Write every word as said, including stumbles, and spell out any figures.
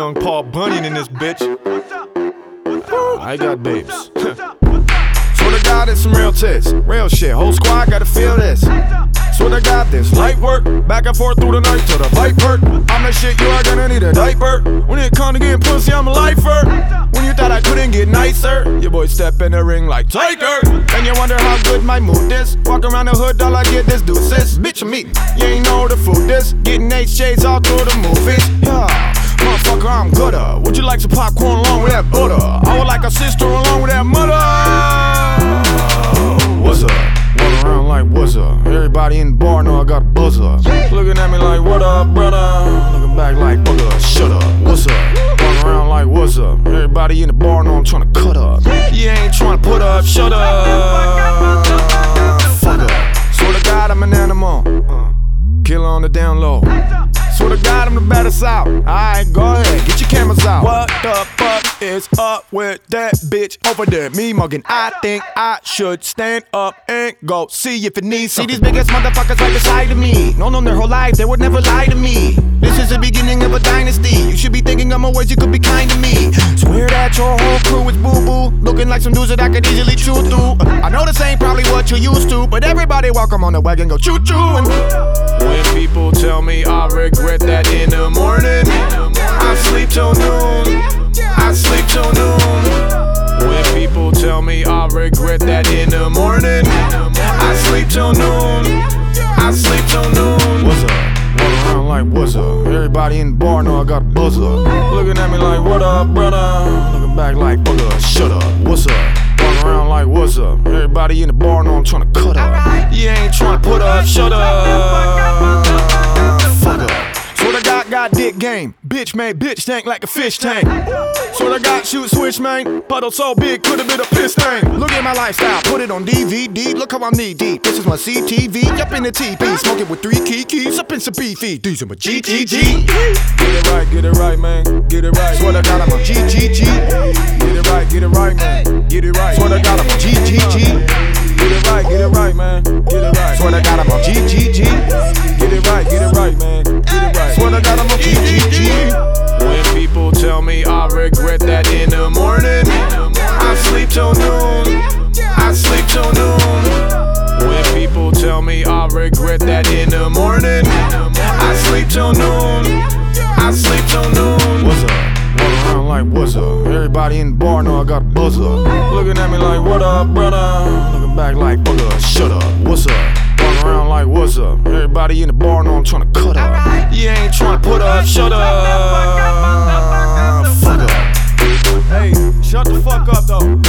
young Paul Bunyan in this bitch. I got babes. Swear to God, it's some real tits. Real shit, whole squad gotta feel this. Swear to God, this light work. Back and forth through the night till the light hurt. I'm the shit, you are gonna need a diaper. When it come to getting pussy, I'm a lifer. When you thought I couldn't get nicer, your boy step in the ring like Tiger. And you wonder how good my mood is. Walk around the hood, all I get is deuces. Bitch, me, you ain't know the food is. Getting H J's all through the movies. Yeah, motherfucker, I'm gooder. Would you like some popcorn along with that butter? I would like a sister along with that mother. What's up? Walking around like what's up? Everybody in the bar know I got a buzzer. Looking at me like what up, brother? Looking back like bugger, shut up. What's up? Walking around like what's up? Everybody in the bar know I'm trying to cut up. You ain't trying to put up, shut up. Fuck up. Swear to God I'm an animal. Uh, killer on the down low. Swear to God I'm the baddest out. Alright, go ahead, get your cameras out. What the fuck is up with that bitch over there? Me mugging, I think I should stand up and go see if it needs something. See these big ass motherfuckers right beside of me. Known them their whole life, they would never lie to me. This is the beginning of a dynasty. You should be thinking of more ways you could be kind to me. Swear that your whole crew is boo-boo. Looking like some dudes that I could easily chew through. I know this ain't probably what you used to, but everybody welcome on the wagon, go choo-choo. And when people tell me I regret that in the morning, I sleep till noon, I sleep till noon. When people tell me I regret that in the morning, I sleep till noon, I sleep till noon. What's up? Walking around like what's up? Everybody in the bar know I got a buzzer. Looking at me like what up, brother? Looking back like bugger, shut up. What's up? Walking around like what's up? Everybody in the bar know I'm trying to cut up. You ain't trying to put up, shut up. Fuck up. Swear to God, got dick game. Bitch made bitch tank like a fish tank. Swear to God, shoot switch man. Puddle so big, could've been a piss tank. Look at my lifestyle, put it on D V D. Look how I'm knee deep. This is my C T V. Up in the T P, smoking with three key keys. Up in some beefy. These are my G G G. Get it right, get it right, man. Get it right. Swear to God, I'm a G G G. Get it right, get it right, man. Get it right. Swear to God, I'm a G G G. Get it right, get it right, man. Get it right. Swear to God, I'm a G G G. Get it right, get it right, man. Get it right. Swear to God, I'm a G G G. When people tell me I regret that in the morning, I sleep till noon, I sleep till noon. When people tell me I regret that in the morning, I sleep till noon, I sleep till noon. What's up? Walking around like what's up? Everybody in the bar know I got a buzzer. Looking at me like what up, brother? Looking back like bugger, shut up. What's up? Walking around like what's up? Everybody in the bar know I'm trying to cut up. You ain't trying to put up, shut up. Fuck up. Hey, shut the fuck up though.